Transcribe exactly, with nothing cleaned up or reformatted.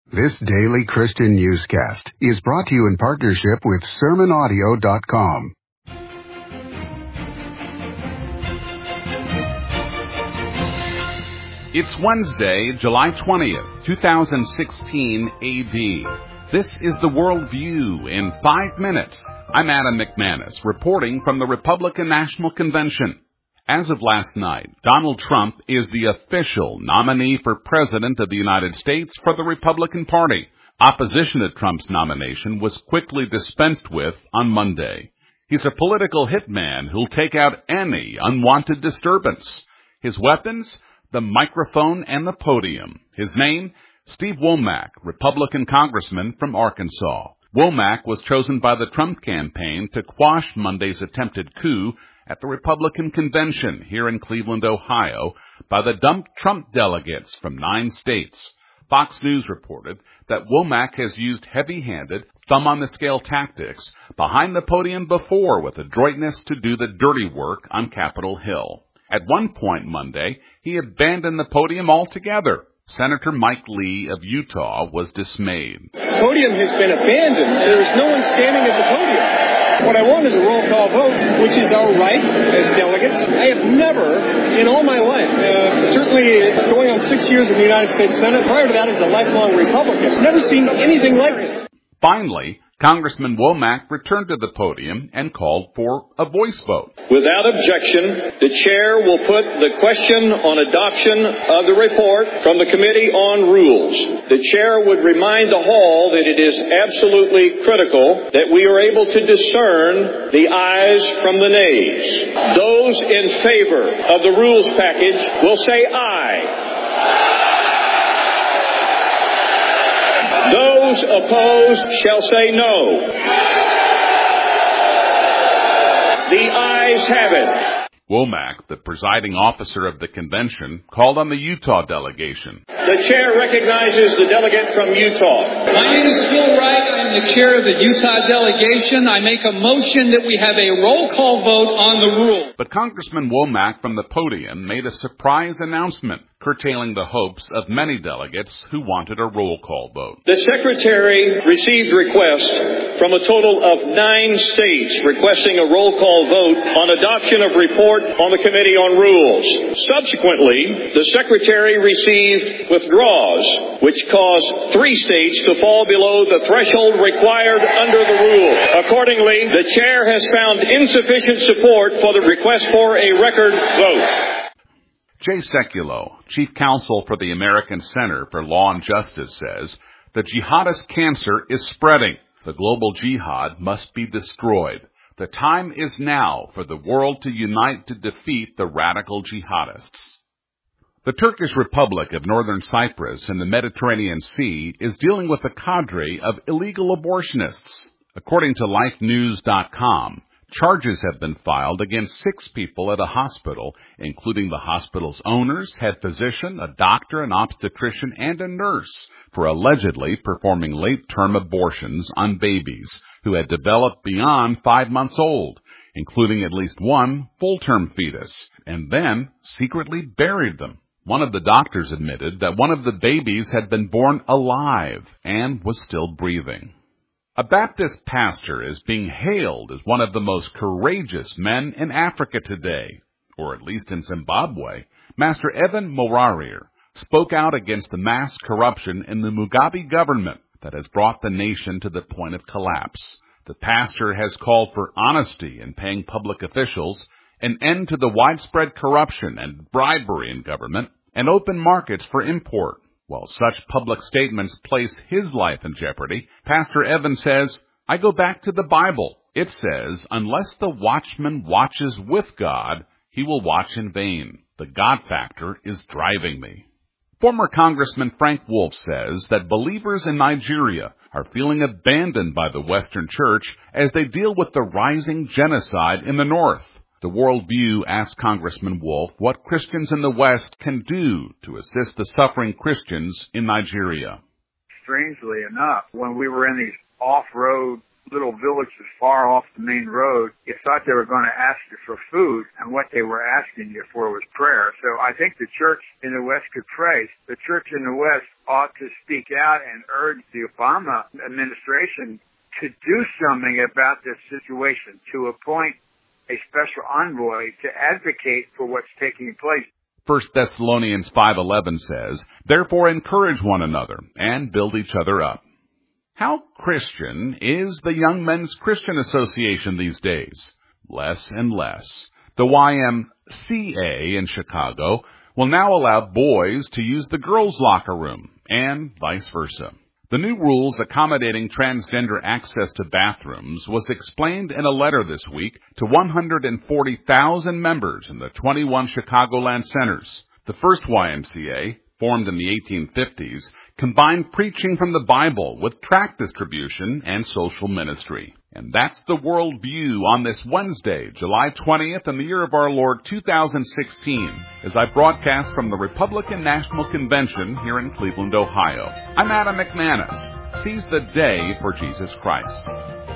This daily Christian newscast is brought to you in partnership with sermon audio dot com. It's Wednesday, July twentieth, twenty sixteen A D. This is the World View in five minutes. I'm Adam McManus, reporting from the Republican National Convention. As of last night, Donald Trump is the official nominee for President of the United States for the Republican Party. Opposition to Trump's nomination was quickly dispensed with on Monday. He's a political hitman who'll take out any unwanted disturbance. His weapons? The microphone and the podium. His name? Steve Womack, Republican congressman from Arkansas. Womack was chosen by the Trump campaign to quash Monday's attempted coup at the Republican convention here in Cleveland, Ohio, by the dumped Trump delegates from nine states. Fox News reported that Womack has used heavy-handed, thumb-on-the-scale tactics behind the podium before with adroitness to do the dirty work on Capitol Hill. At one point Monday, he abandoned the podium altogether. Senator Mike Lee of Utah was dismayed. The podium has been abandoned. There is no one standing at the podium. What I want is a roll call vote, which is our right as delegates. I have never, in all my life, uh, certainly going on six years in the United States Senate, prior to that as a lifelong Republican, never seen anything like this. Finally, Congressman Womack returned to the podium and called for a voice vote. Without objection, the chair will put the question on adoption of the report from the Committee on Rules. The chair would remind the Hall that it is absolutely critical that we are able to discern the ayes from the nays. Those in favor of the rules package will say aye. Those opposed shall say no. The ayes have it. Womack, the presiding officer of the convention, called on the Utah delegation. The chair recognizes the delegate from Utah. My name is Phil Wright. I'm the chair of the Utah delegation. I make a motion that we have a roll call vote on the rule. But Congressman Womack from the podium made a surprise announcement, curtailing the hopes of many delegates who wanted a roll call vote. The Secretary received requests from a total of nine states requesting a roll call vote on adoption of report on the Committee on Rules. Subsequently, the Secretary received withdrawals, which caused three states to fall below the threshold required under the rule. Accordingly, the Chair has found insufficient support for the request for a record vote. Jay Sekulow, chief counsel for the American Center for Law and Justice, says the jihadist cancer is spreading. The global jihad must be destroyed. The time is now for the world to unite to defeat the radical jihadists. The Turkish Republic of Northern Cyprus in the Mediterranean Sea is dealing with a cadre of illegal abortionists. According to life news dot com, charges have been filed against six people at a hospital, including the hospital's owners, head physician, a doctor, an obstetrician, and a nurse, for allegedly performing late-term abortions on babies who had developed beyond five months old, including at least one full-term fetus, and then secretly buried them. One of the doctors admitted that one of the babies had been born alive and was still breathing. A Baptist pastor is being hailed as one of the most courageous men in Africa today, or at least in Zimbabwe. Master Evan Morarir spoke out against the mass corruption in the Mugabe government that has brought the nation to the point of collapse. The pastor has called for honesty in paying public officials, an end to the widespread corruption and bribery in government, and open markets for import. While such public statements place his life in jeopardy, Pastor Evans says, I go back to the Bible. It says, unless the watchman watches with God, he will watch in vain. The God factor is driving me. Former Congressman Frank Wolf says that believers in Nigeria are feeling abandoned by the Western Church as they deal with the rising genocide in the North. The World View asked Congressman Wolf what Christians in the West can do to assist the suffering Christians in Nigeria. Strangely enough, when we were in these off-road little villages far off the main road, you thought they were going to ask you for food, and what they were asking you for was prayer. So I think the church in the West could pray. The church in the West ought to speak out and urge the Obama administration to do something about this situation, to appoint a special envoy to advocate for what's taking place. First Thessalonians five eleven says, "Therefore encourage one another and build each other up." How Christian is the Young Men's Christian Association these days? Less and less. The Y M C A in Chicago will now allow boys to use the girls' locker room, and vice versa. The new rules accommodating transgender access to bathrooms was explained in a letter this week to one hundred forty thousand members in the twenty-one Chicagoland centers. The first Y M C A, formed in the eighteen fifties, combined preaching from the Bible with tract distribution and social ministry. And that's the World View on this Wednesday, July twentieth, in the year of our Lord two thousand sixteen, as I broadcast from the Republican National Convention here in Cleveland, Ohio. I'm Adam McManus. Seize the day for Jesus Christ.